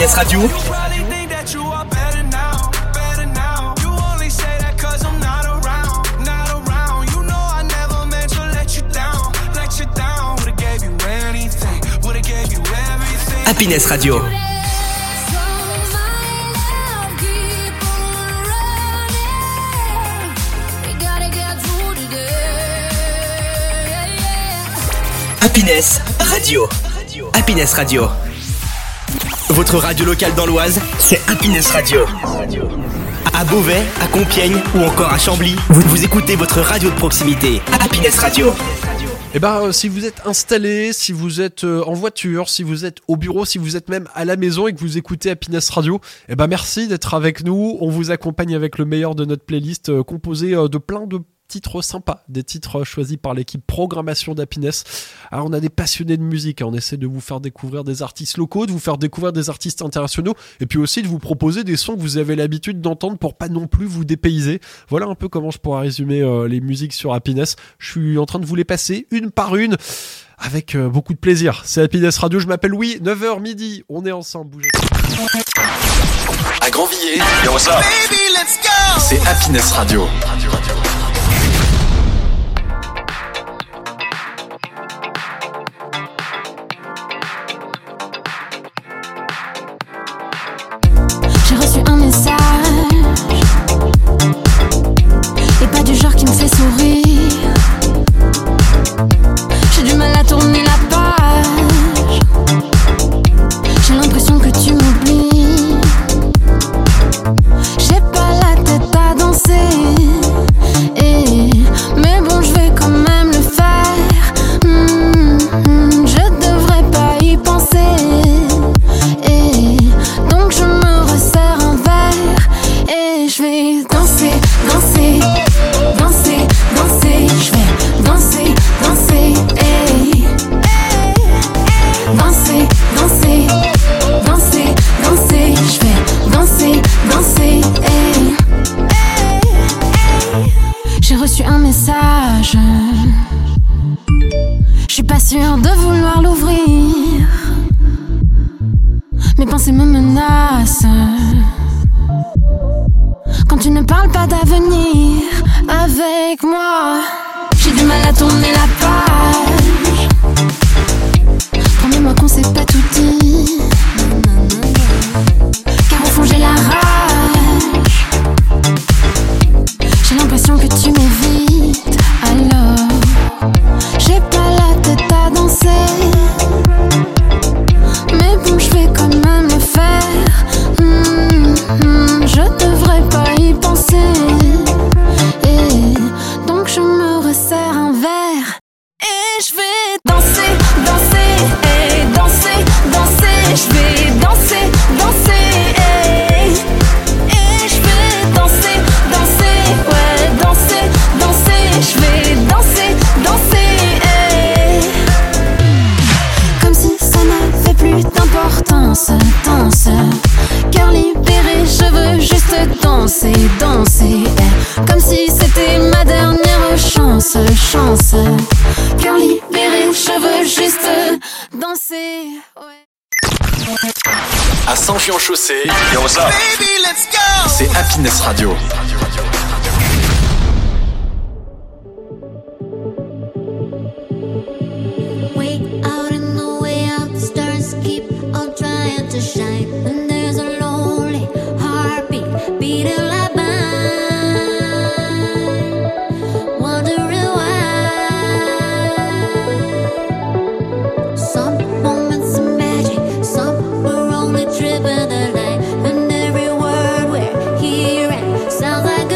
Happiness Radio. Happiness Radio. Happiness Radio. Happiness Radio. Votre radio locale dans l'Oise, c'est Happiness Radio. À Beauvais, à Compiègne ou encore à Chambly, vous écoutez votre radio de proximité. Happiness Radio. Eh ben, si vous êtes installé, si vous êtes en voiture, si vous êtes au bureau, si vous êtes même à la maison et que vous écoutez Happiness Radio, eh ben merci d'être avec nous. On vous accompagne avec le meilleur de notre playlist composée de plein de titres sympas, des titres choisis par l'équipe programmation d'Happiness. Alors on a des passionnés de musique, on essaie de vous faire découvrir des artistes locaux, de vous faire découvrir des artistes internationaux et puis aussi de vous proposer des sons que vous avez l'habitude d'entendre pour pas non plus vous dépayser. Voilà un peu comment je pourrais résumer les musiques sur Happiness. Je suis en train de vous les passer une par une avec beaucoup de plaisir. C'est Happiness Radio, je m'appelle Louis, 9h midi, on est ensemble, bougez. À Grandvilliers, c'est Happiness Radio. J'ai reçu un message et pas du genre qui me fait sourire. J'ai du mal à tourner la page. J'ai l'impression que tu m'oublies. J'ai pas la tête à danser. Mais bon, je vais quand même le faire. Je devrais pas y penser. Donc je me resserre un verre et je vais danser, danser, danser, danser. Je vais danser, danser, danser, danser, danser, danser. Je vais danser, danser, J'ai reçu un message. Je suis pas sûre de vouloir l'ouvrir. Mes pensées me menacent. Quand tu ne parles pas d'avenir avec moi, j'ai du mal à tourner la page. Promets-moi qu'on s'est pas tout dit. Car au fond j'ai la rage. J'ai l'impression que tu m'évites. Alors j'ai pas la tête à danser. Mais bon, je vais quand même le faire. Je devrais pas y penser. Donc je me resserre un verre et je vais danser, danser, danser, danser. Je vais danser, danser, je vais danser, danser, ouais, danser, danser. Je vais danser, danser, comme si ça n'avait plus d'importance. Danse, cœur libéré, je veux juste danser, danser, comme si c'était ma dernière chance, chance. Cœur libéré, je veux juste danser, ouais. À Saint-Jean-Chaussée, c'est Happiness Radio. Way out in the way out, the stars keep on trying to shine. And there's a lonely heartbeat beating like mine, wondering why. Some moments of magic, some were only tripping the light. And every word we're hearing sounds like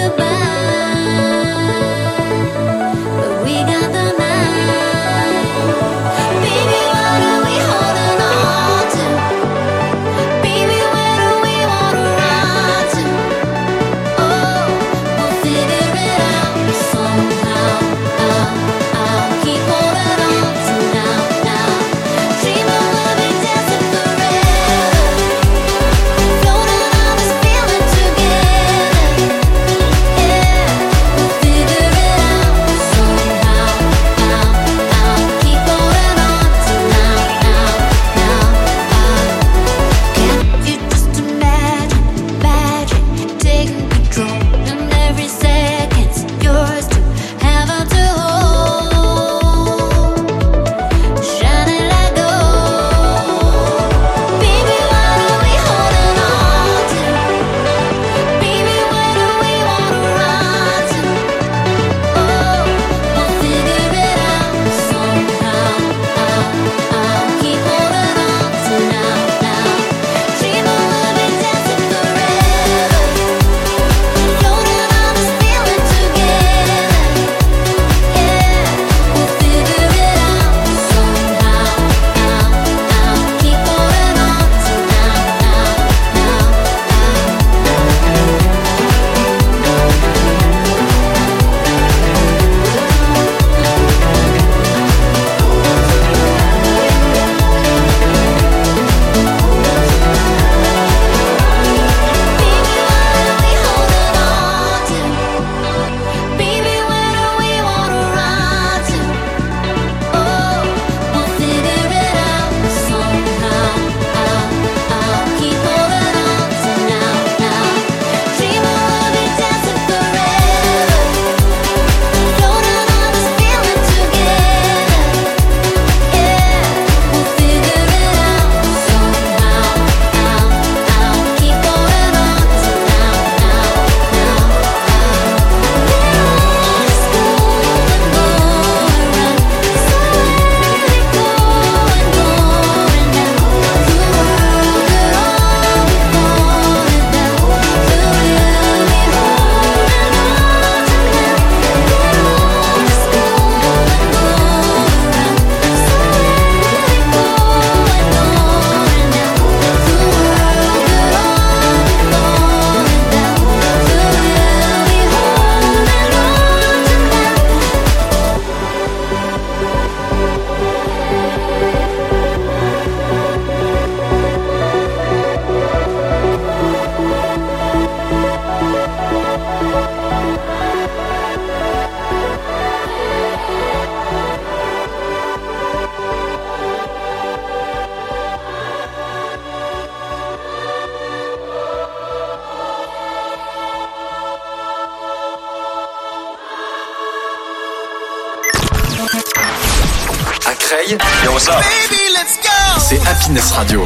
Creil. Yo, ça. C'est Happiness Radio.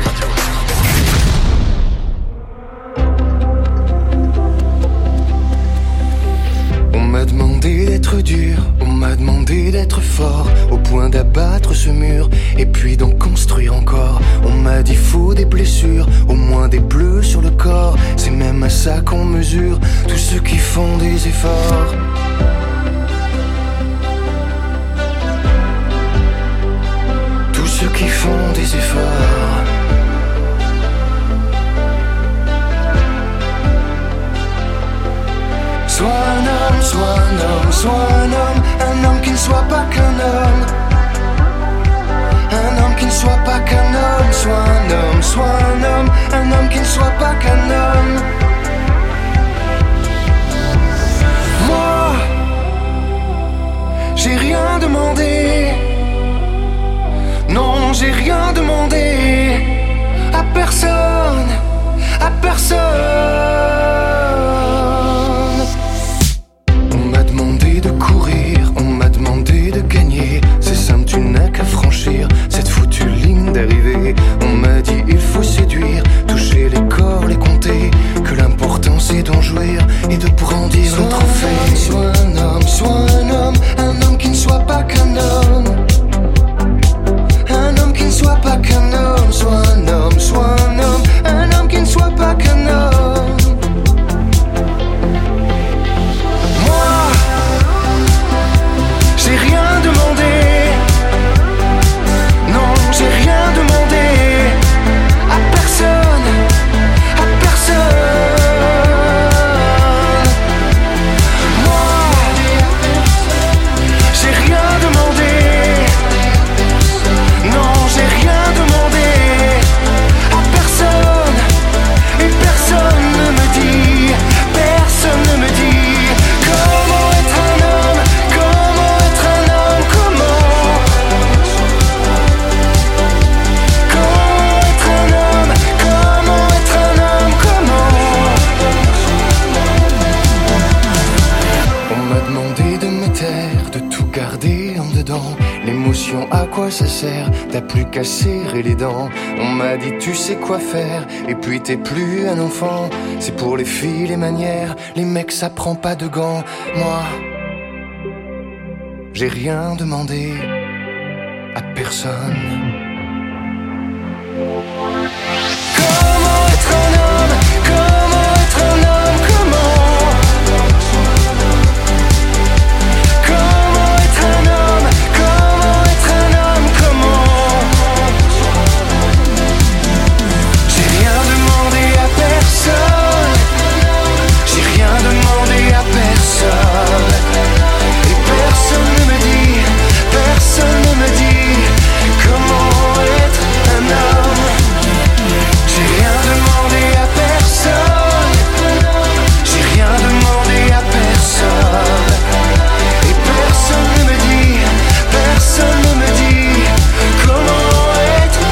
On m'a demandé d'être dur, on m'a demandé d'être fort, au point d'abattre ce mur, et puis d'en construire encore. On m'a dit faut des blessures, au moins des bleus sur le corps. C'est même à ça qu'on mesure tous ceux qui font des efforts. Tous ceux qui font des efforts. Sois un homme, sois un homme, sois un homme qui ne soit pas qu'un homme. Un homme qui ne soit pas qu'un homme, sois un homme, sois un homme qui ne soit pas qu'un homme. Moi, j'ai rien demandé. Non, j'ai rien demandé à personne, à personne. On m'a demandé de courir, on m'a demandé de gagner. C'est simple, tu n'as qu'à franchir cette foutue ligne d'arrivée. On m'a dit il faut séduire, toucher les corps, les compter. Que l'important c'est d'en jouir et de brandir le trophée. Sois un homme, un homme qui ne soit pas qu'un homme. Un homme qui ne soit pas qu'un homme. Sois un homme qui ne soit pas qu'un homme. Moi, j'ai rien demandé. Non, j'ai rien demandé à personne, à personne. Moi, j'ai rien demandé. Non, j'ai rien demandé à personne. Et personne ne me dit comment être un homme, comment être un homme, comment être un homme, comment être un homme, comment. On m'a demandé de me taire, de tout garder en dedans. L'émotion, à quoi ça sert? T'as plus qu'à serrer les dents. On m'a dit tu sais quoi faire, et puis t'es plus un enfant. C'est pour les filles les manières, les mecs ça prend pas de gants. Moi, j'ai rien demandé à personne. Comment être un homme, comment être un homme, comment être un homme, comment être un homme, comment. J'ai rien demandé à personne. J'ai rien demandé à personne. Et personne ne me dit comment être un homme. J'ai rien demandé à personne. J'ai rien demandé à personne. Et personne ne me dit comment être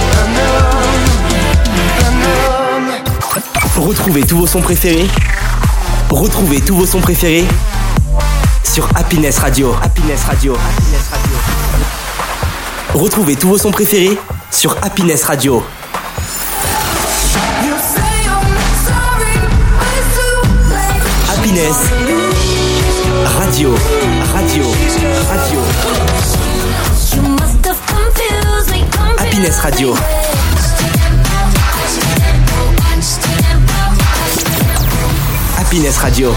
un homme. Retrouvez tous vos sons préférés. Retrouvez tous vos sons préférés sur Happiness Radio. Happiness Radio. Happiness Radio. Retrouvez tous vos sons préférés sur Happiness Radio. Happiness Radio. Radio. Radio. Happiness Radio. Happiness Radio.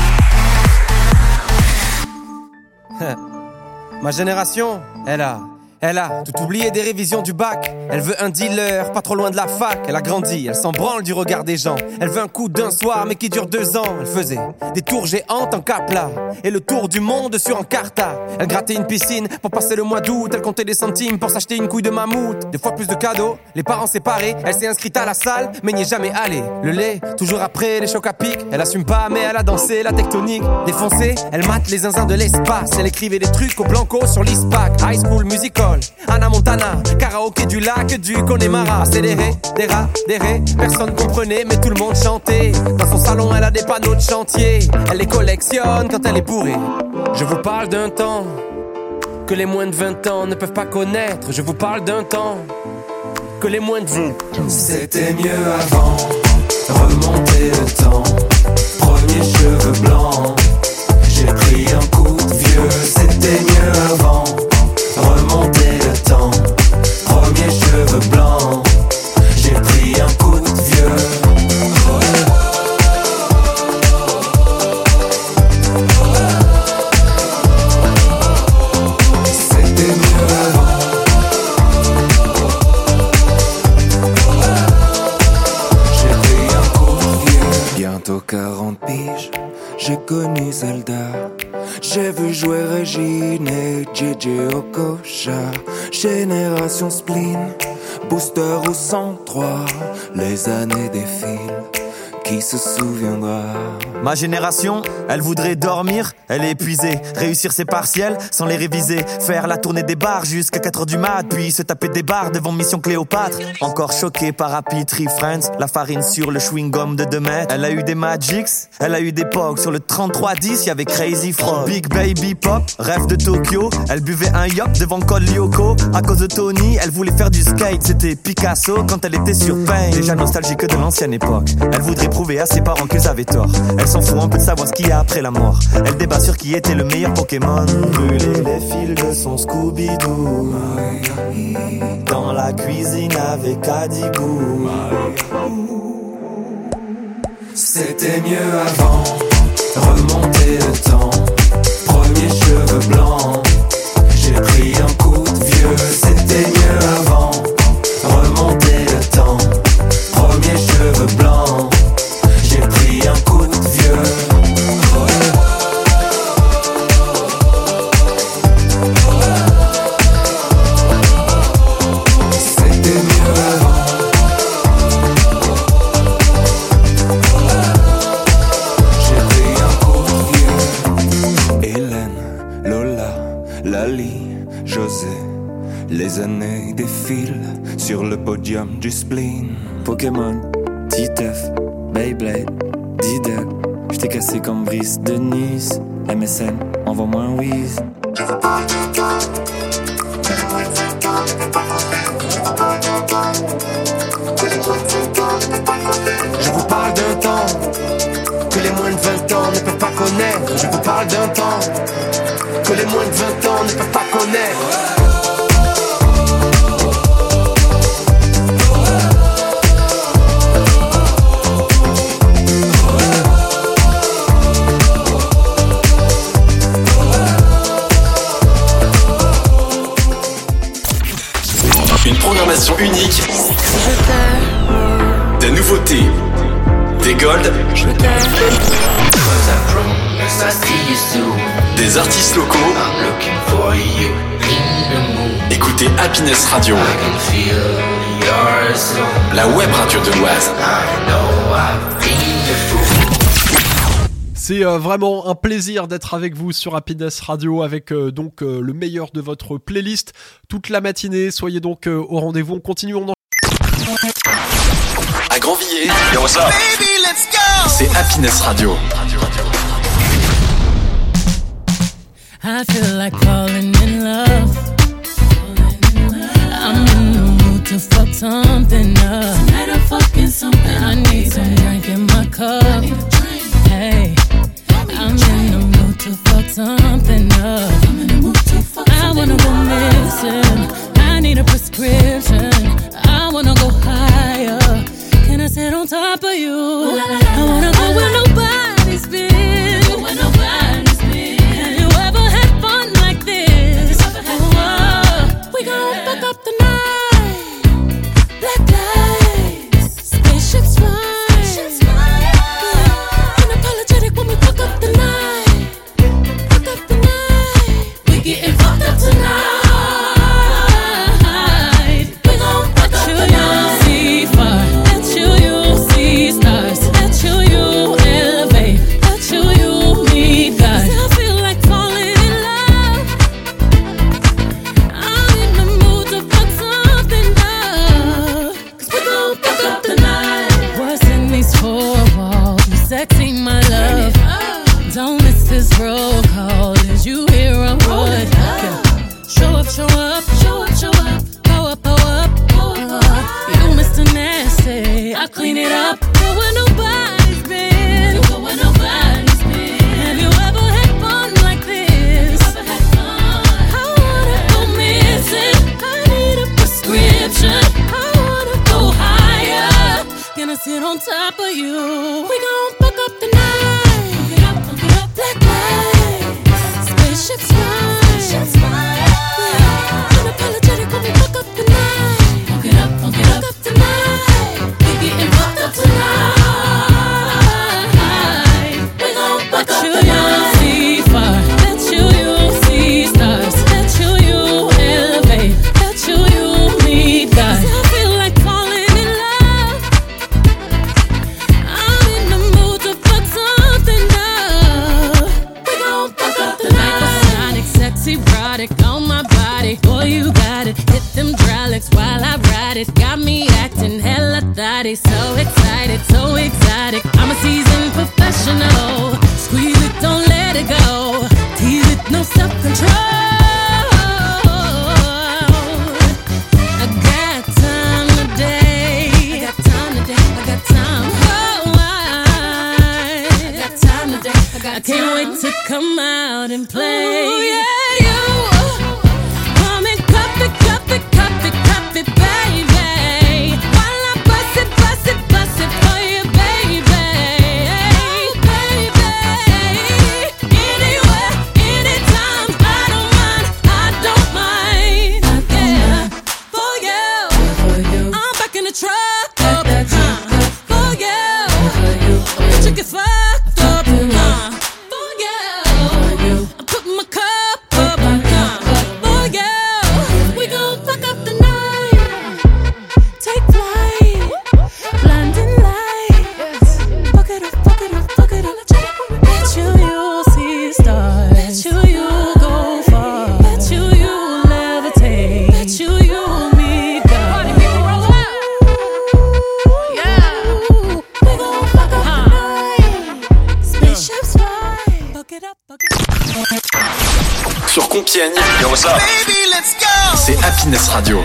Ma génération, elle a tout oublié des révisions du bac. Elle veut un dealer, pas trop loin de la fac. Elle a grandi, elle s'en branle du regard des gens. Elle veut un coup d'un soir, mais qui dure 2 ans. Elle faisait des tours géantes en Capla et le tour du monde sur Encarta. Elle grattait une piscine pour passer le mois d'août. Elle comptait des centimes pour s'acheter une couille de mammouth. 2 fois plus de cadeaux, les parents séparés. Elle s'est inscrite à la salle, mais n'y est jamais allée. Le lait, toujours après les chocs à pic. Elle assume pas, mais elle a dansé la tectonique. Défoncée, elle mate les zinzins de l'espace. Elle écrivait des trucs au blanco sur l'ISPAC. High School Musical, Anna Montana, karaoké du lac du Connemara. Accéléré, des rats, des rés, personne comprenait mais tout le monde chantait. Dans son salon elle a des panneaux de chantier. Elle les collectionne quand elle est bourrée. Je vous parle d'un temps que les moins de 20 ans ne peuvent pas connaître. Je vous parle d'un temps que les moins de 20 C'était mieux avant, remonter le temps. Premier cheveux blancs, j'ai pris un coup de vieux. C'était mieux avant, remonter le temps. Premier cheveux blancs, j'ai pris un coup de vieux. C'était mieux avant. J'ai pris un coup de vieux. Bientôt 40 piges, j'ai connu Zelda. J'ai vu jouer Régine et JJ Okocha. Génération spleen, booster au 103. Les années défilent, qui se souviendra? Ma génération, elle voudrait dormir, elle est épuisée. Réussir ses partiels sans les réviser. Faire la tournée des bars jusqu'à 4h du mat. Puis se taper des bars devant Mission Cléopâtre. Encore choqué par Happy Tree Friends. La farine sur le chewing-gum de 2 mètres. Elle a eu des Magics, elle a eu des Pogs. Sur le 3310, y'avait Crazy Frog. Big Baby Pop, rêve de Tokyo. Elle buvait un yop devant Col Lyoko. À cause de Tony, elle voulait faire du skate. C'était Picasso quand elle était sur Pain. Déjà nostalgique de l'ancienne époque. Elle voudrait prouver à ses parents qu'ils avaient tort. Elle s'en fout un peu de savoir ce qu'il y a après la mort. Elle débat sur qui était le meilleur Pokémon. Brûler les fils de son Scooby-Doo. Dans la cuisine avec Adibou. C'était mieux avant, remonter le temps. Premier cheveux blancs, j'ai pris un coup de vieux. C'était mieux avant, remonter le temps. Premier cheveux blancs, j'ai pris un coup de vieux. C'était mieux avant. J'ai pris un coup de vieux. Hélène, Lola, Lali, José. Les années défilent sur le podium du spleen. Pokémon, Titeuf, Beyblade, Diddle. J't'ai cassé comme Brice de Nice. MSN, envoie-moi un whiz. Je vous parle d'un temps que les moins de 20 ans ne peuvent pas connaître. Je vous parle d'un temps que les moins de 20 ans ne peuvent pas connaître. Une programmation unique, des nouveautés, des golds, des artistes locaux. Écoutez Happiness Radio, la web radio de l'Oise. C'est vraiment un plaisir d'être avec vous sur Happiness Radio avec donc le meilleur de votre playlist toute la matinée. Soyez donc au rendez-vous. On continue. À Grandvilliers, yo, what's up? Baby, let's go! C'est Happiness Radio. I feel like falling in love. I'm in the mood to fuck something up. Tonight I'm fucking something. I need some drink in my cup. Hey, I'm in the mood to fuck something up. I wanna go missing. I need a prescription. I wanna go higher. Can I sit on top of you? I wanna go where nobody's been. Have you ever had fun like this? We gon' fuck up the night. Black lights, spaceships fly. Unapologetic when we fuck up the night. Fuck up the night. We getting fucked up tonight. We gon' fuck up the night. See far, at you see stars. At you elevate. At you meet God. 'Cause I feel like falling in love. I'm in the mood to fuck something up. 'Cause we gon' fuck up the night. What's in these 4 walls? You sexy, my love. Don't miss this roll call. Is you hear a word? Show up, show up, show up. Pull up, pull up, pull up. You Mr. Nasty, I clean it up. Go where nobody's been. You go where nobody's been. Have you ever had fun like this? Have you ever had fun? I wanna go missing. I need a prescription. I wanna go higher. Gonna sit on top of you. We gon' fuck up the night. Fuck it up, black lights. Spaceships fly. Spaceships fly. Unapologetic when we fuck up the night. Fuck it up, fuck it up. Fuck up the night. We getting fucked up tonight. We gon' fuck up the night. See fire. Bet you'll see stars. Bet you'll elevate. Bet you'll meet God. I feel like falling in love. I'm in the mood to fuck something up. We gon' fuck up the night. Sonic, sexy, erotic on my body. Boy, you got it. Hit them dry licks while I ride it. Got me acting hella thotty. So excited, so exotic. I'm a seasoned professional. Squeeze it, don't let it go. Tease it, no self-control. I got time today. I got time today. I got time. Oh, I got time today. I can't wait to come out and play. Ooh, yeah, you. Come and cup it, cup it, cup it, cup it, baby. While I bust it, bust it, bust it for you, baby. Baby. Anywhere, anytime, I don't mind. Yeah, for you. I'm back in the truck. For you. Let you get fucked up. For you. I put my cup up. For you. We gon' fuck up the night. Take flight. Blinding lights. Fuck it up, fuck it up, fuck it up. Bet you'll see stars. Bet you'll go far. Bet you'll levitate. Bet you'll meet God. Yeah. We gon' fuck up the night. Spaceships fly. Fuck it up, fuck it up. Sur Compiègne, c'est Happiness Radio.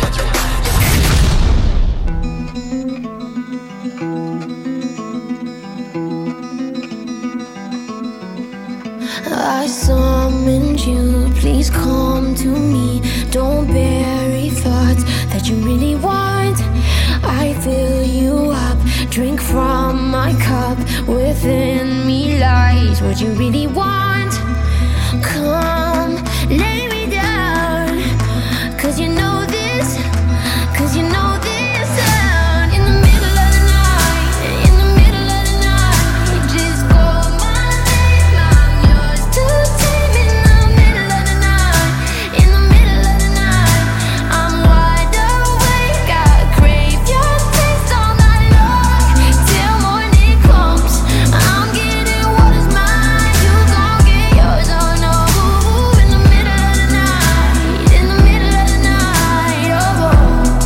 I summoned you, please come to me. Don't bury thoughts that you really want. I fill you up, drink from my cup. Within me lies what you really want. Come, lay me down, 'cause you know this, 'cause you know this sound. In the middle of the night, in the middle of the night, just call my name, I'm yours to tame. In the middle of the night, in the middle of the night, I'm wide awake, I crave your taste all night long, till morning comes. I'm getting what is mine, you gon' get yours, oh no. In the middle of the night, in the middle of the night, oh.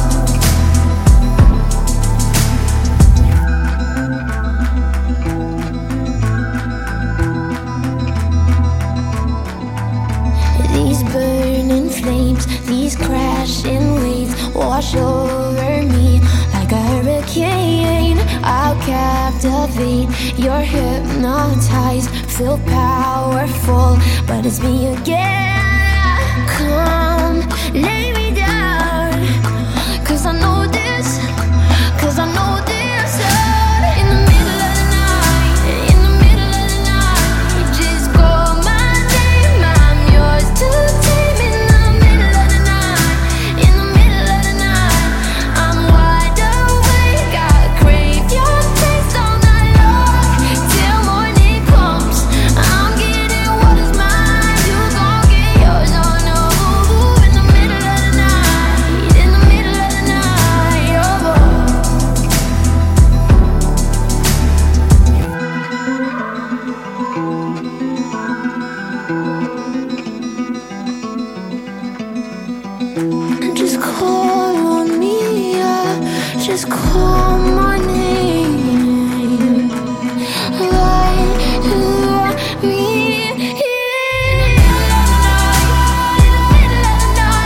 These burning flames, these crashing waves wash over me like a hurricane. I'll captivate, you're hypnotized, feel powerful, but it's me again. Come, lay me down, 'cause I know this, 'cause I know this sound. In the middle of the night, in the middle of the night, just call my name, I'm yours to tame. In the middle of the night, in the middle of the night, I'm wide awake, I crave your taste all night long, till morning comes. I'm getting what is mine, you gon' get yours, oh no. In the middle of the night, in the middle of the night, oh. Just call on me, yeah. Just call my name. Right me in the middle of the night.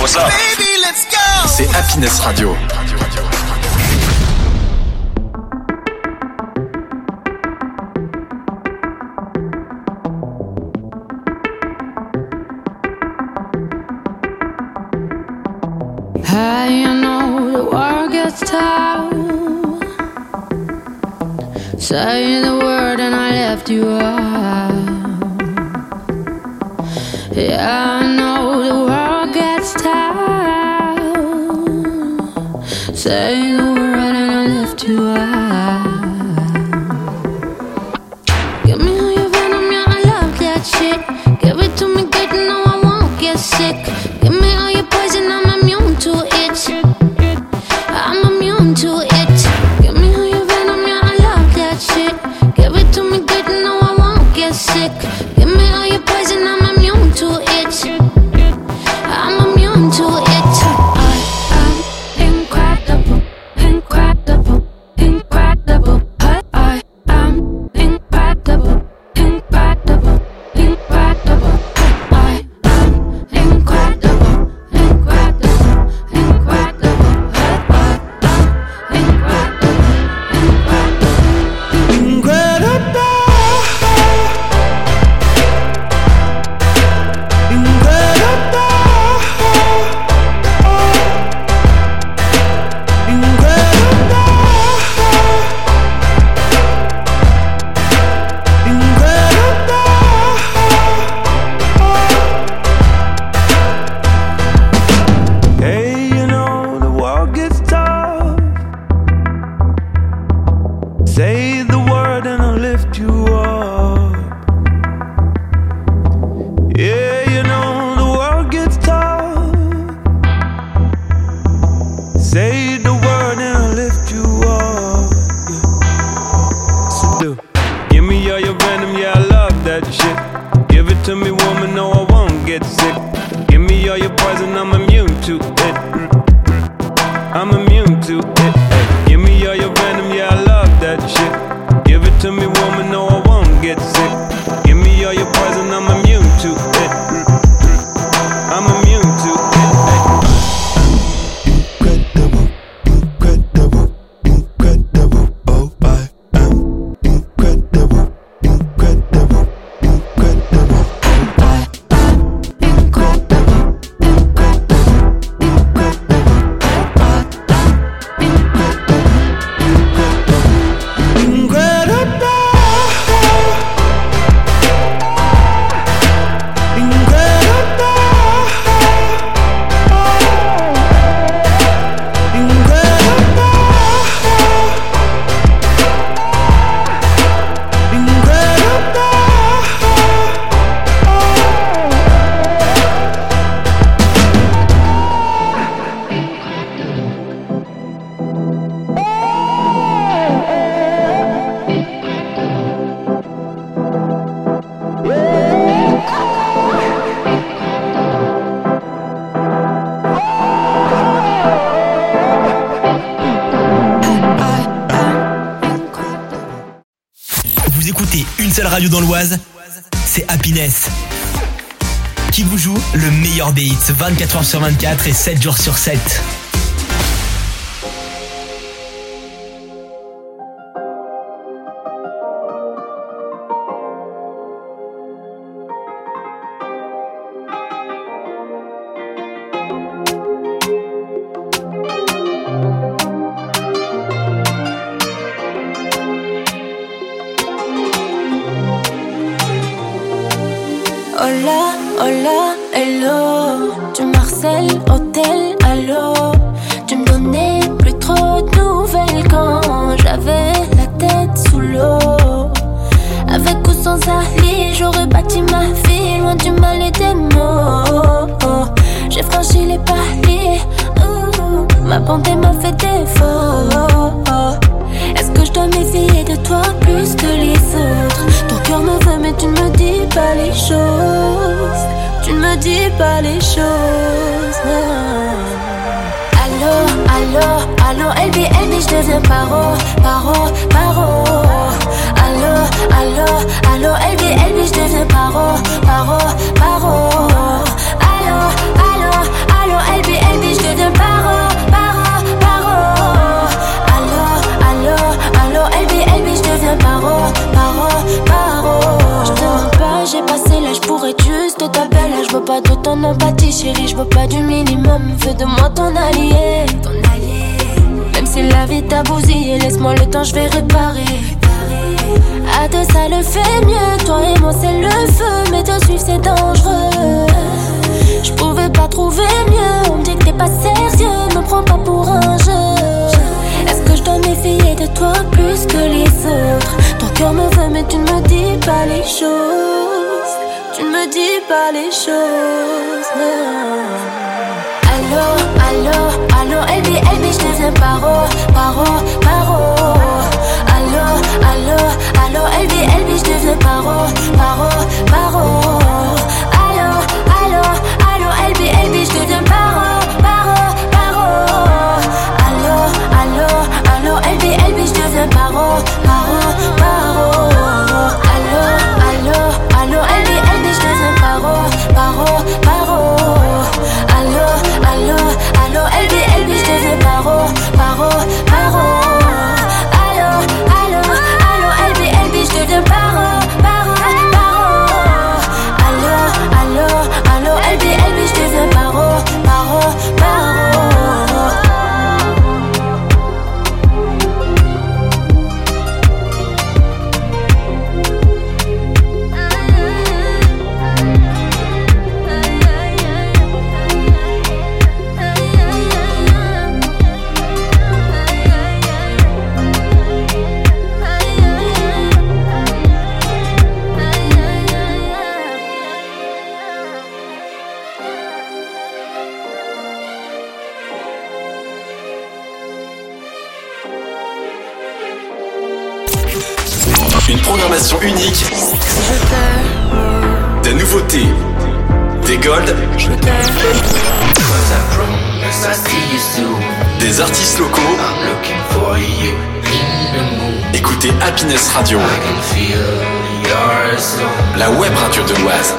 what's up? Baby, let's go. C'est Happiness Radio. You know the war gets tough. Say the word and I left you out. Yeah, I know the world gets tough. Say the word and I left you out. Give me all your venom, yeah, I love that shit. Give it to me good, no, I won't get sick. Give me all your poison, I'm immune to it. I'm immune to it. Give me all your venom, yeah, I love that shit. Give it to me good, no, I won't get sick. Give me all your poison, I'm immune to it. I'm immune to it. I am incredible, incredible, incredible. I am incredible, incredible, incredible. I am incredible, incredible, incredible. Hey, you know the world gets tough. Say the word and I'll lift you up. Yeah, you know the world gets tough. Say the word and I'll lift you up. Yeah. So do. Give me all your venom, yeah, I love that shit. Give it to me, woman, no, I won't get sick. Give me all your poison, I'm immune to it. I'm immune to it. Ay. Give me all your venom, yeah, I love that shit. Give it to me, woman, no, I won't get sick. Give me all your poison, I'm immune to it. I'm immune to it. Ay. Incredible, incredible, incredible. Oh, I am incredible, incredible, incredible. Vous écoutez une seule radio dans l'Oise, c'est Happiness. Qui vous joue le meilleur des hits 24h sur 24 et 7 jours sur 7. Hola, hola, hello. Tu m'harcèles, hôtel, allô. Tu me donnais plus trop de nouvelles quand j'avais la tête sous l'eau. Avec ou sans Ali, j'aurais bâti ma vie loin du mal et des maux. J'ai franchi les paliers, ma bonté m'a fait défaut. Est-ce que je dois méfier de toi plus que les autres? Ton cœur me veut mais tu ne me dis pas les choses. Tu ne me dis pas les choses, non. Allô, allô, allô, LB, je deviens paro, paro, paro. Allô, allô, allô, LB, je deviens paro, paro, paro. Allô, allô, allô, ton empathie, chérie, je veux pas du minimum. Fais de moi ton allié. Même si la vie t'a bousillé, laisse-moi le temps, je vais réparer. À deux ça le fait mieux, toi et moi c'est le feu. Mais te suivre c'est dangereux. Je pouvais pas trouver mieux, on me dit que t'es pas sérieux. Me prends pas pour un jeu. Est-ce que je dois méfier de toi plus que les autres? Ton cœur me veut mais tu ne me dis pas les choses. Tu ne me dis pas les choses, non. Allô, allô, allô, Elbi, Elbi, je deviens paro, paro, paro. Allô, allô, allô, Elbi, Elbi, je deviens paro, paro, paro. Allô, allô, allô, Elbi, Elbi, je deviens paro, paro, paro. Allô, allô, allô, Elbi, Elbi, je deviens paro, paro, paro. Allô, allô, allô, Elbi, Elbi, je deviens paro, paro, paro. Allô, allô, allô, Elbi, Elbi, je deviens paro, paro, paro. Allô, allô, allô, Elbi, Elbi, je deviens paro, paro, paro. Allô, allô, allô, Elbi, Elbi, je deviens paro, paro, paro. Une programmation unique, des nouveautés, des golds, des artistes locaux. Écoutez Happiness Radio, la web radio de l'Oise.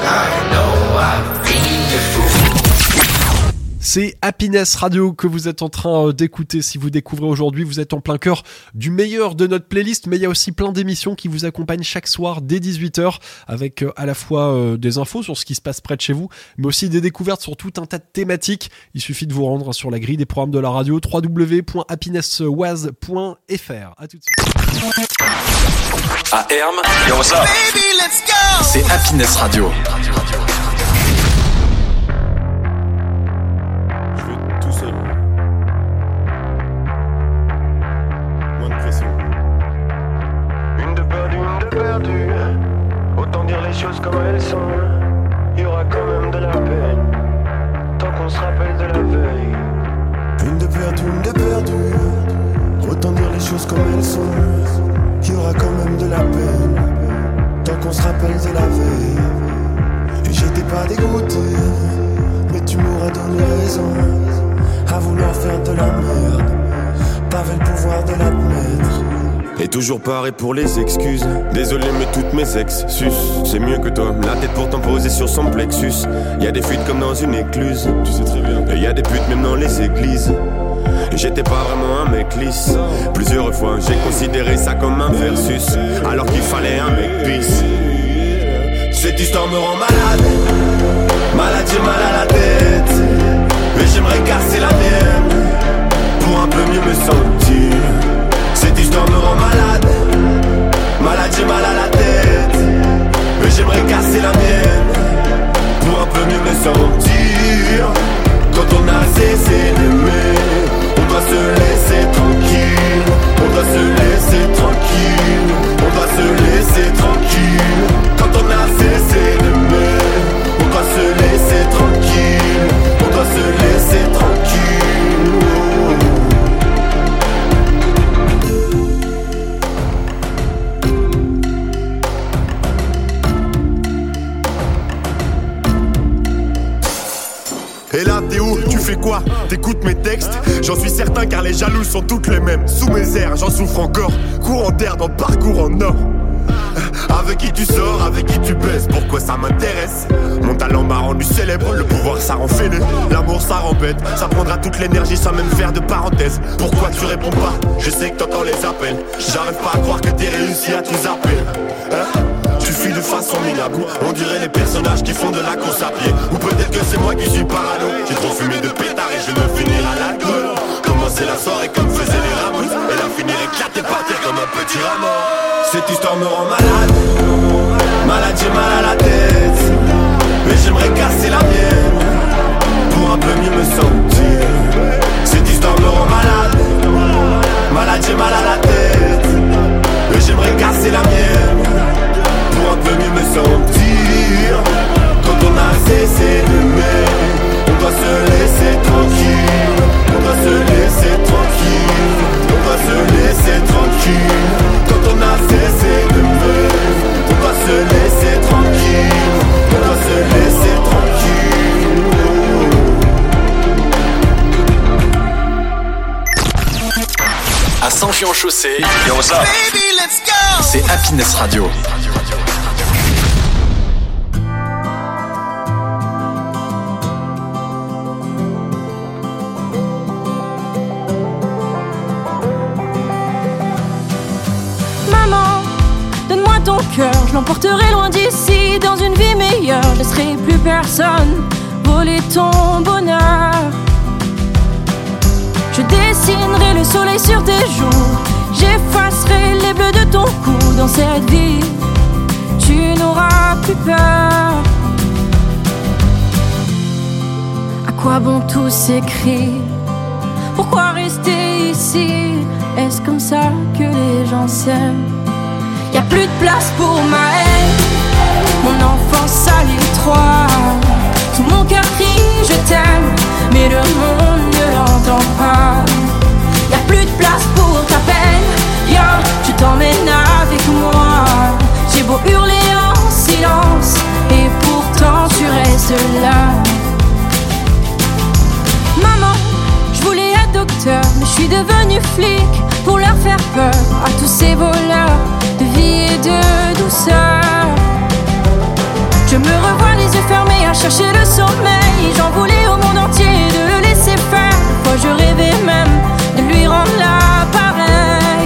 C'est Happiness Radio que vous êtes en train d'écouter. Si vous découvrez aujourd'hui, vous êtes en plein cœur du meilleur de notre playlist, mais il y a aussi plein d'émissions qui vous accompagnent chaque soir dès 18h avec à la fois des infos sur ce qui se passe près de chez vous, mais aussi des découvertes sur tout un tas de thématiques. Il suffit de vous rendre sur la grille des programmes de la radio www.happinesswaz.fr. À tout de suite. À Herm, c'est Happiness Radio. Autant dire les choses comme elles sont. Il y aura quand même de la peine tant qu'on se rappelle de la veille. Une de perdue. Autant dire les choses comme elles sont. Il y aura quand même de la peine tant qu'on se rappelle de la veille. Et j'étais pas dégoûté, mais tu m'aurais donné raison. À vouloir faire de la merde, t'avais le pouvoir de l'admettre. Et toujours pareil pour les excuses. Désolé mais toutes mes ex sus. C'est mieux que toi, la tête pourtant posée sur son plexus. Y'a des fuites comme dans une écluse, tu sais très bien. Et y'a des putes même dans les églises. Et j'étais pas vraiment un mec lisse. Plusieurs fois j'ai considéré ça comme un versus, alors qu'il fallait un mec peace. Cette histoire me rend malade. Malade, j'ai mal à la tête. Mais j'aimerais casser la mienne pour un peu mieux me sentir. Cette histoire me rend malade. Malade, j'ai mal à la tête. Mais j'aimerais casser la mienne pour un peu mieux me sentir. Quand on a cessé d'aimer, on doit se laisser tranquille. On doit se laisser tranquille. On doit se laisser tranquille. Quand on a cessé d'aimer, on doit se laisser tranquille. On doit se laisser tranquille. Et là t'es où? Tu fais quoi? T'écoutes mes textes? J'en suis certain car les jaloux sont toutes les mêmes. Sous mes airs j'en souffre encore. Courant d'air dans le parcours en or. Avec qui tu sors, avec qui tu baises, pourquoi ça m'intéresse? Mon talent m'a rendu célèbre, le pouvoir ça rend fêlé. L'amour ça rend bête, ça prendra toute l'énergie sans même faire de parenthèse. Pourquoi tu réponds pas? Je sais que t'entends les appels. J'arrive pas à croire que t'es réussi à tout zapper, hein? Tu fuis de façon minable. On dirait les personnages qui font de la course à pied. Ou peut-être que c'est moi qui suis parano. J'ai trop fumé de pétard et je veux finir à l'alcool. Commencer la soirée comme faisaient les rameaux. Et la finir éclatée par terre comme un petit rameau. Cette histoire me rend malade. Malade, j'ai mal à la tête. Mais j'aimerais casser la mienne pour un peu mieux me sentir. Cette histoire me rend malade. Malade, j'ai mal à la tête. Mais j'aimerais casser la mienne pour un peu mieux me sentir. Quand on a cessé d'aimer, on doit se laisser tranquille. On doit se laisser tranquille. On doit se laisser tranquille. Quand on a cessé d'aimer, on doit se laisser tranquille. On doit se laisser tranquille. À Saint-Jean-Chaussée, yo what's up? Baby, let's go! C'est Happiness Radio. Maman, donne-moi ton cœur, je l'emporterai loin d'ici. Dans une vie meilleure, je laisserai plus personne voler ton bonheur. Je dessinerai le soleil sur tes joues, j'effacerai les bleus de ton cou. Dans cette vie, tu n'auras plus peur. À quoi bon tous ces cris? Pourquoi rester ici? Est-ce comme ça que les gens s'aiment? Y'a plus de place pour ma haine. Mon enfance à l'étroit. Tout mon cœur crie je t'aime, mais le monde ne l'entend pas. Y'a plus de place pour ta peine. Viens, je t'emmène avec moi. J'ai beau hurler en silence, et pourtant tu restes là. Maman, je voulais être docteur, mais je suis devenue flic pour leur faire peur à tous ces voleurs de vie et de douceur. Je me revois les yeux fermés à chercher le sommeil. J'en voulais au monde entier de le laisser faire. Parfois je rêvais même de lui rendre l'appareil.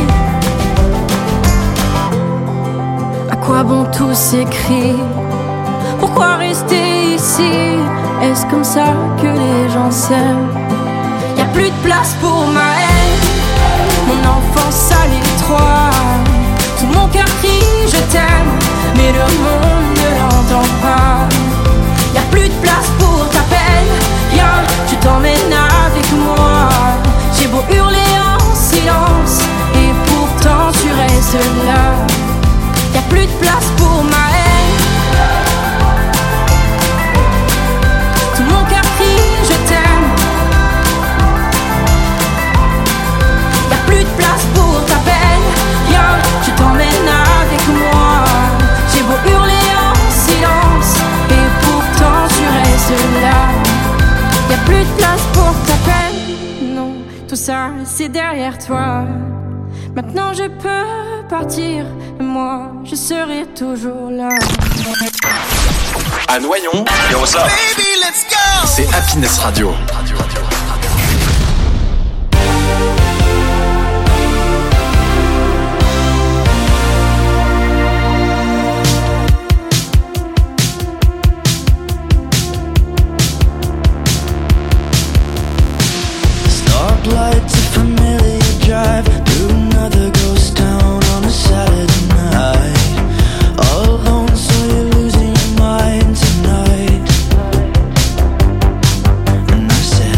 À quoi bon tous ces cris? Pourquoi rester ici? Est-ce comme ça que les gens s'aiment? Y'a plus de place pour ma haine. Mon enfance à l'étroit. Tout mon cœur crie je t'aime, mais le monde ne l'entend pas. Y'a plus de place pour ta peine. Viens, je t'emmène avec moi. J'ai beau hurler en silence, et pourtant tu restes là. Y'a plus de place pour ma haine. Tout mon cœur crie je t'aime. Y'a plus de place pour ta peine. Viens, je t'emmène avec moi. J'ai beau hurler en silence, et pourtant tu restes là. Y'a plus de place pour ta peine. Non, tout ça c'est derrière toi. Maintenant je peux partir, et moi je serai toujours là. À Noyon, yo what's up? Baby, let's go! C'est Happiness Radio. Stoplights, a familiar drive through another ghost town on a Saturday night. All alone, so you're losing your mind tonight. And I said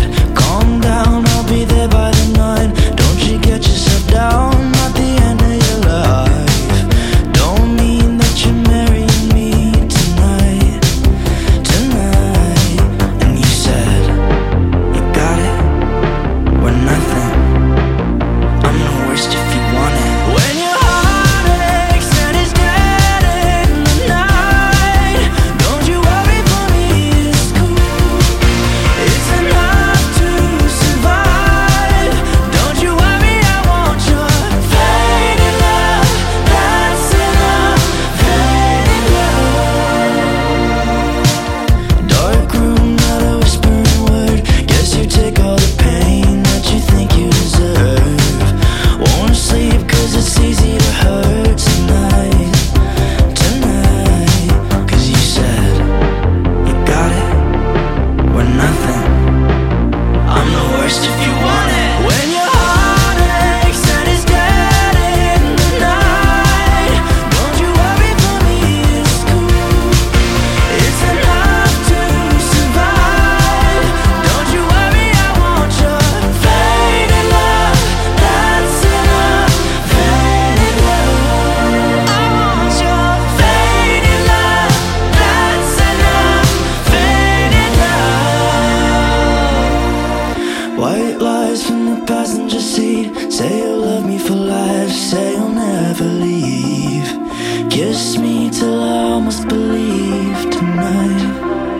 me, say you'll love me for life, say you'll never leave. Kiss me till I almost believe tonight.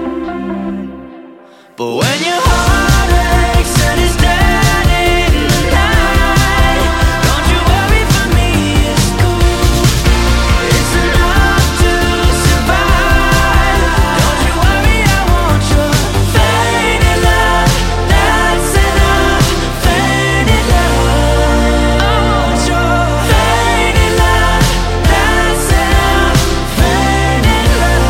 But when your heart aches and it's dead in the night, don't you worry for me, it's cool. It's enough to survive. Don't you worry, I want your faded love. That's enough, faded love. I want your faded love. That's enough, faded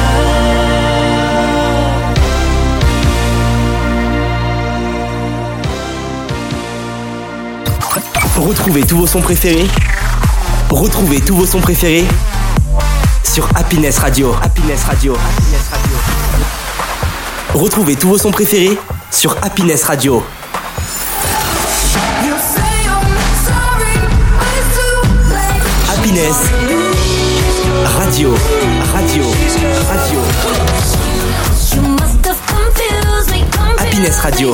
love. Retrouvez tous vos sons préférés. Retrouvez tous vos sons préférés sur Happiness Radio. Happiness Radio. Happiness Radio. Retrouvez tous vos sons préférés sur Happiness Radio. Happiness Radio. Radio. Radio. Happiness Radio.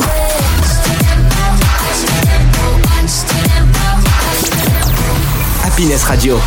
Happiness Radio.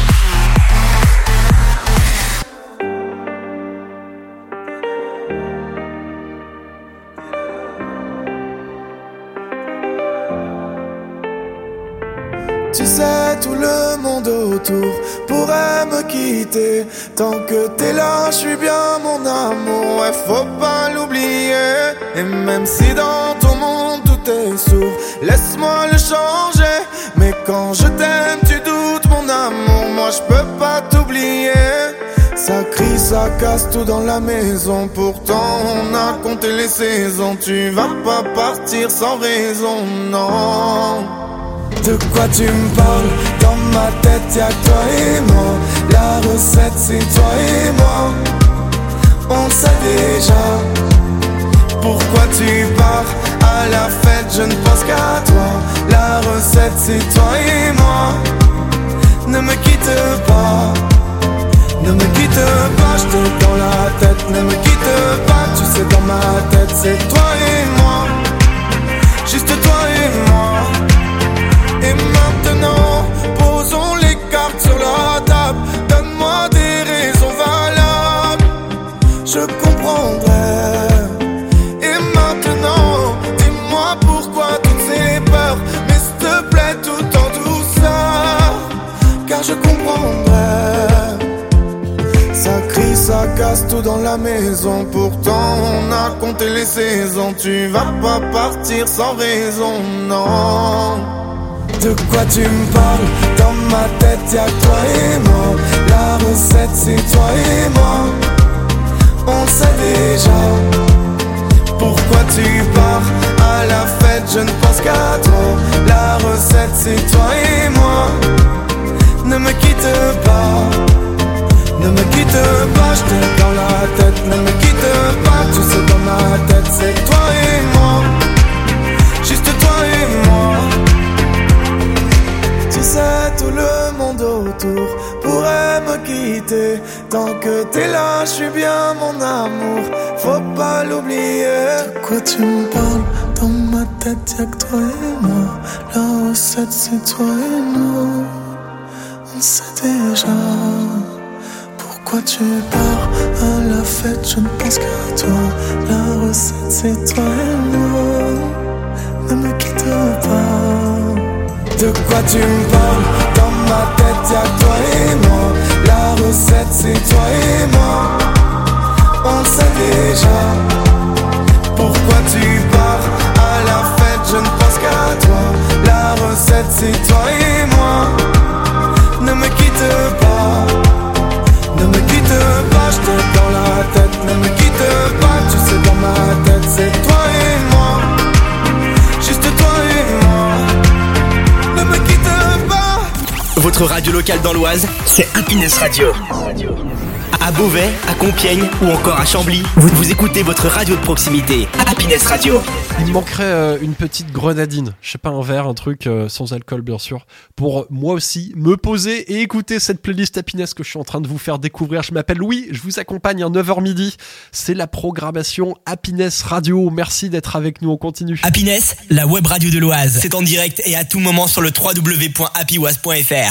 Tu sais, tout le monde autour pourrait me quitter. Tant que t'es là, je suis bien mon amour, ouais, faut pas l'oublier. Et même si dans ton monde tout est sourd, laisse-moi le changer. Mais quand je t'aime, tu doutes mon amour, moi je peux pas t'oublier. Ça crie, ça casse tout dans la maison, pourtant on a compté les saisons. Tu vas pas partir sans raison, non. De quoi tu me parles? Dans ma tête y'a que toi et moi. La recette c'est toi et moi. On le sait déjà. Pourquoi tu pars? À la fête je ne pense qu'à toi. La recette c'est toi et moi. Ne me quitte pas. Ne me quitte pas, je t'ai dans la tête. Ne me quitte pas, tu sais dans ma tête c'est toi et moi. Juste toi et moi. Et maintenant, posons les cartes sur la table. Donne-moi des raisons valables, je comprendrai. Et maintenant, dis-moi pourquoi toutes ces peurs. Mais s'il te plaît, tout en douceur, car je comprendrai. Ça crie, ça casse tout dans la maison. Pourtant, on a compté les saisons. Tu vas pas partir sans raison, non. De quoi tu me parles? Dans ma tête y'a que toi et moi. La recette c'est toi et moi. On le sait déjà. Pourquoi tu pars? À la fête je ne pense qu'à toi. La recette c'est toi et moi. Ne me quitte pas. Ne me quitte pas, je t'ai dans la tête. Ne me quitte pas, tu sais dans ma tête c'est toi et moi. Juste toi et moi. Tu sais, tout le monde autour pourrait me quitter. Tant que t'es là, je suis bien mon amour, faut pas l'oublier. De quoi tu me parles? Dans ma tête y'a que toi et moi. La recette c'est toi et nous. On sait déjà. Pourquoi tu pars? À la fête je ne pense qu'à toi. La recette c'est toi et moi. Ne me quitte pas. De quoi tu me parles? Dans ma tête y'a que toi et moi. La recette c'est toi et moi. On le sait déjà. Pourquoi tu pars? À la fête je ne pense qu'à toi. La recette c'est toi et moi. Ne me quitte pas. Ne me quitte pas, je t'ai dans la tête. Ne me quitte pas, tu sais dans ma tête c'est toi et moi. Juste toi et moi. Ne me quitte pas. Votre radio locale dans l'Oise, c'est Happiness Radio. À Beauvais, à Compiègne ou encore à Chambly, vous écoutez votre radio de proximité, Happiness Radio. Il me manquerait une petite grenadine, je sais pas, un verre, un truc sans alcool bien sûr, pour moi aussi me poser et écouter cette playlist Happiness que je suis en train de vous faire découvrir. Je m'appelle Louis, je vous accompagne à 9h midi, c'est la programmation Happiness Radio. Merci d'être avec nous, on continue. Happiness, la web radio de l'Oise. C'est en direct et à tout moment sur le www.happyoise.fr.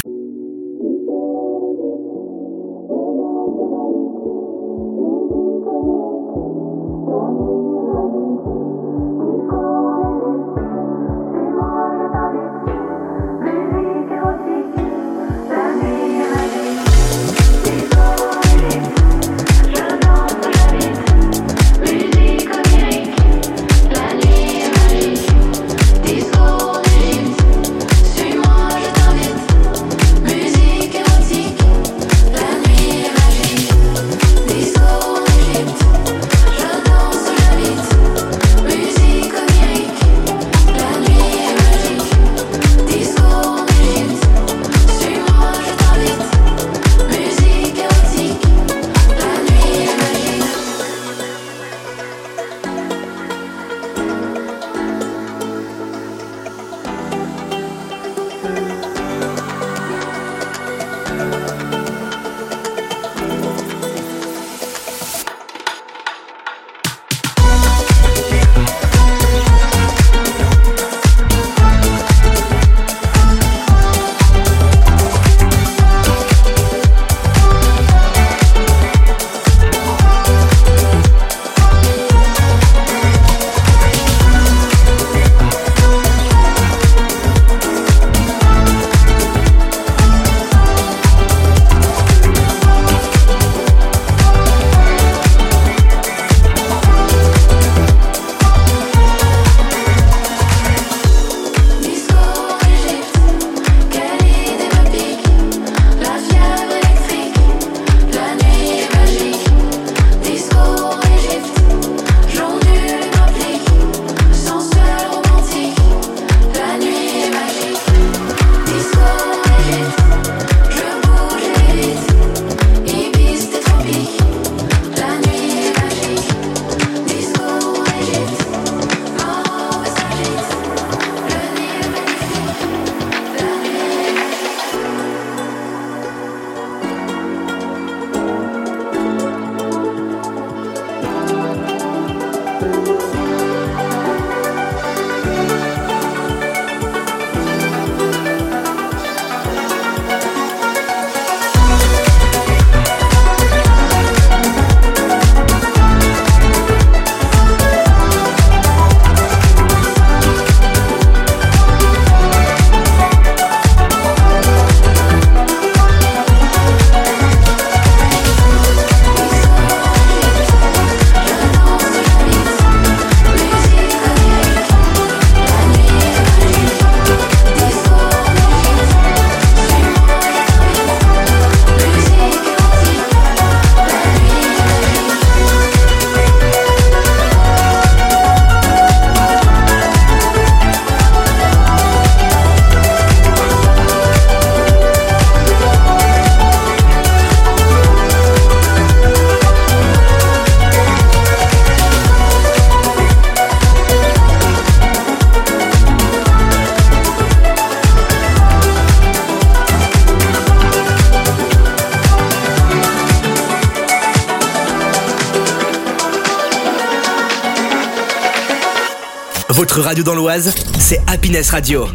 Votre radio dans l'Oise, c'est Happiness Radio.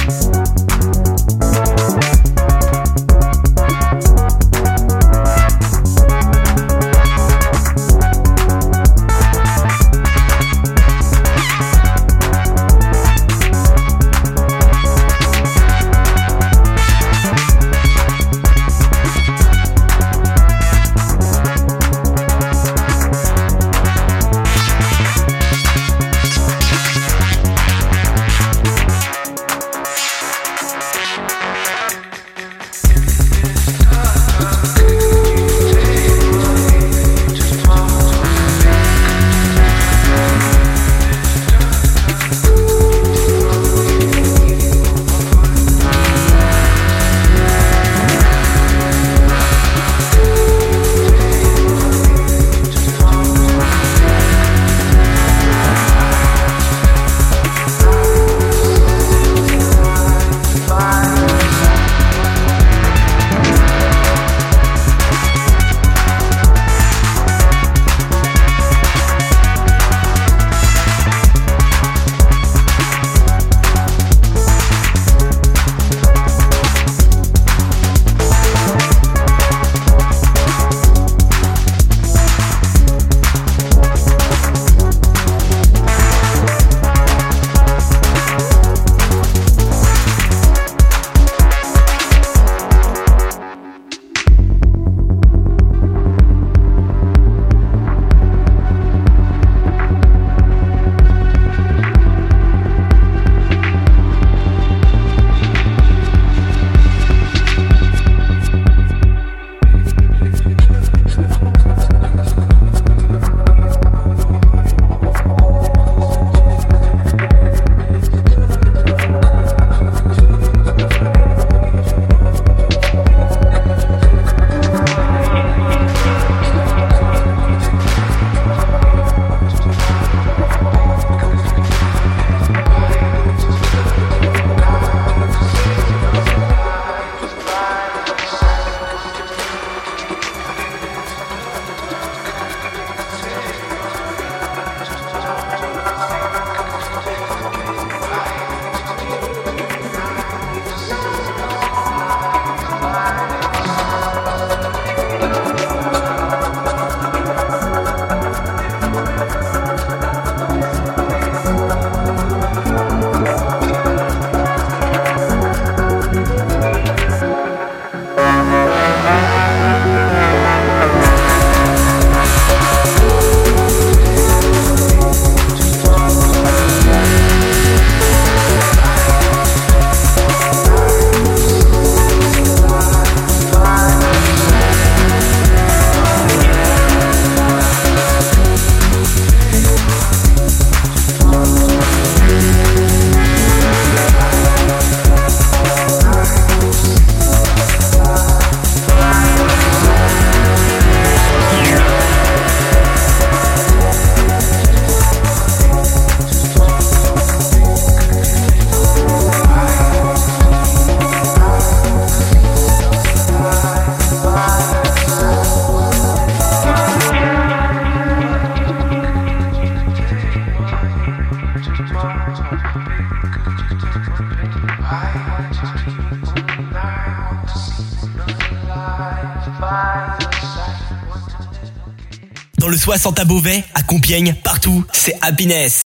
Dans le 60 à Beauvais, à Compiègne, partout, c'est Happiness.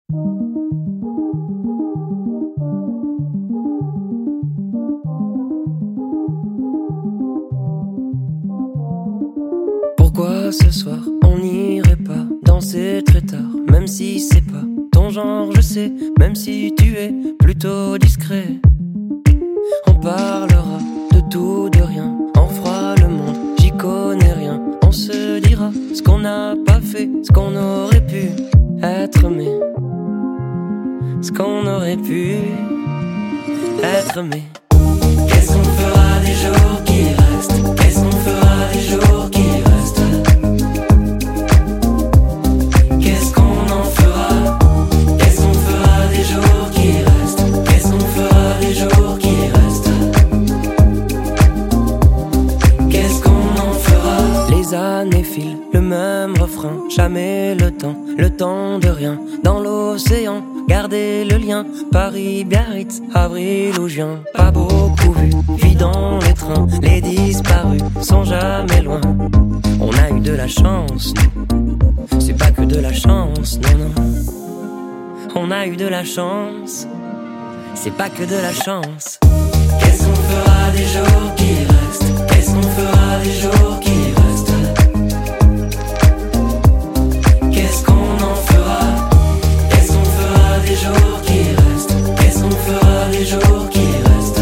Pourquoi ce soir on n'irait pas danser très tard, même si c'est pas ton genre, je sais, même si tu es plutôt discret. On parlera de tout, de rien, on fera le monde, j'y connais rien. On se dira ce qu'on n'a pas fait, ce qu'on aurait pu être, mais ce qu'on aurait pu être, mais qu'est-ce qu'on fera des jours qui restent? Qu'est-ce qu'on fera des jours qui restent? Qu'est-ce qu'on en fera? Qu'est-ce qu'on fera des jours qui restent? Qu'est-ce qu'on fera des jours qui restent? Qu'est-ce qu'on en fera? Les années filent, le même refrain frein, jamais le temps de rien. Dans l'océan, garder le lien. Paris, Biarritz, avril ou juin. Pas beaucoup vu, vie dans les trains. Les disparus sont jamais loin. On a eu de la chance, nous. C'est pas que de la chance, non, non. On a eu de la chance. C'est pas que de la chance. Qu'est-ce qu'on fera des jours qui restent? Qu'est-ce qu'on fera des jours qui restent? Qu'est-ce qu'on en fera? Qu'est-ce qu'on fera des jours qui restent? Qu'est-ce qu'on fera des jours qui restent?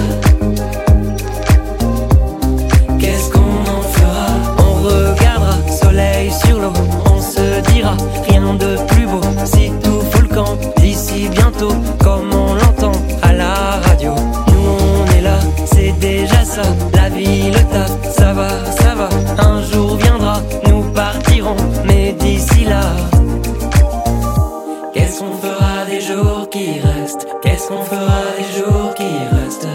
Qu'est-ce qu'on en fera? On regardera soleil sur l'eau. On se dira rien de plus beau. Si tout fout le camp d'ici bientôt, comme on l'entend à la radio. Nous on est là, c'est déjà ça. La vie, le taf, ça va, ça va. Un jour viendra, nous partirons. Mais d'ici là, qu'est-ce qu'on fera des jours qui restent? Qu'est-ce qu'on fera des jours qui restent?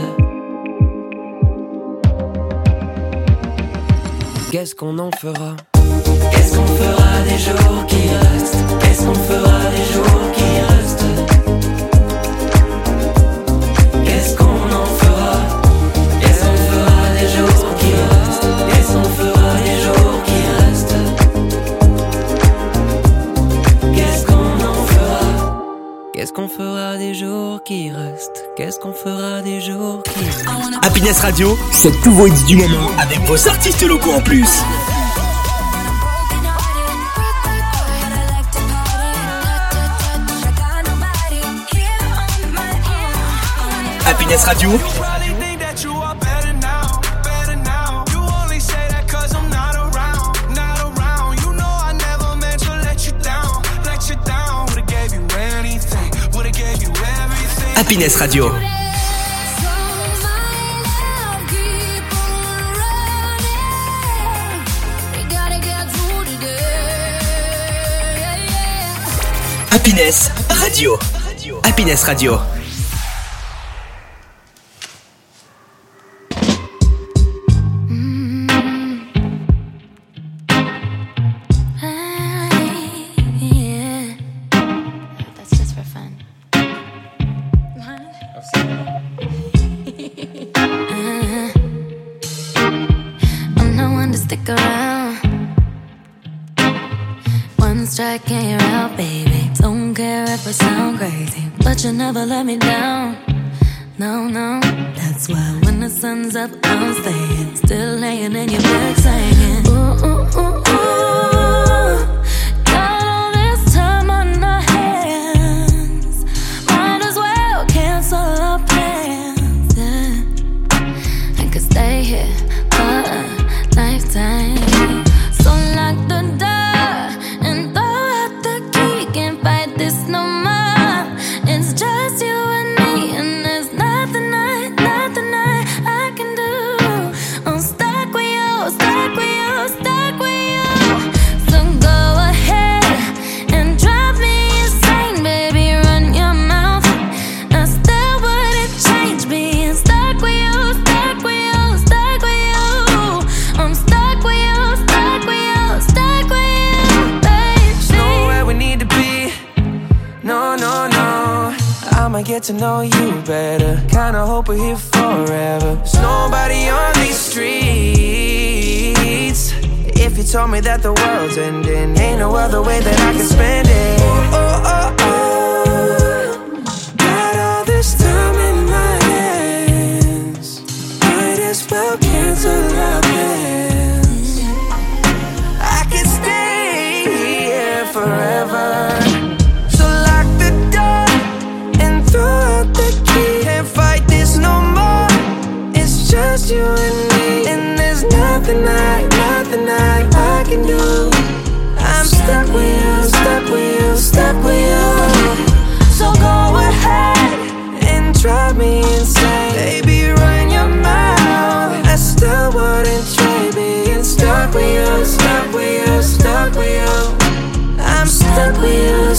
Qu'est-ce qu'on en fera? Qu'est-ce qu'on fera des jours qui restent? Qu'est-ce qu'on fera des jours qui restent? Qu'est-ce qu'on en fera? Qu'est-ce qu'on fera des jours qui restent? Qu'est-ce qu'on fera des jours qui restent? Qu'est-ce qu'on en fera? Qu'est-ce qu'on fera des jours qui restent? Qu'est-ce qu'on fera des jours qui restent? Happiness Radio, c'est tous vos hits du moment avec vos artistes locaux en plus. Happiness Radio. Happiness Radio. Happiness Radio. Happiness Radio. Strike and you're out, baby. Don't care if I sound crazy, but you never let me down. No, no. That's why when the sun's up, I'm staying. Still laying in your bed singing. Ooh, ooh, ooh, ooh. Got all this time on our hands. Might as well cancel our plans. Yeah. I could stay here for a lifetime. So lock the door. Get to know you better. Kinda hope we're here forever. There's nobody on these streets. If you told me that the world's ending, ain't no other way that I can spend it. Oh, oh, oh, oh. Got all this time in my hands. Might as well cancel our plans. I could stay here forever. Just you and me, and there's nothing I can do. I'm stuck with you, stuck with you, stuck with you. So go ahead and drive me insane. Baby, run your mouth. I still wouldn't trade being stuck with you, stuck with you, stuck with you. I'm stuck with you.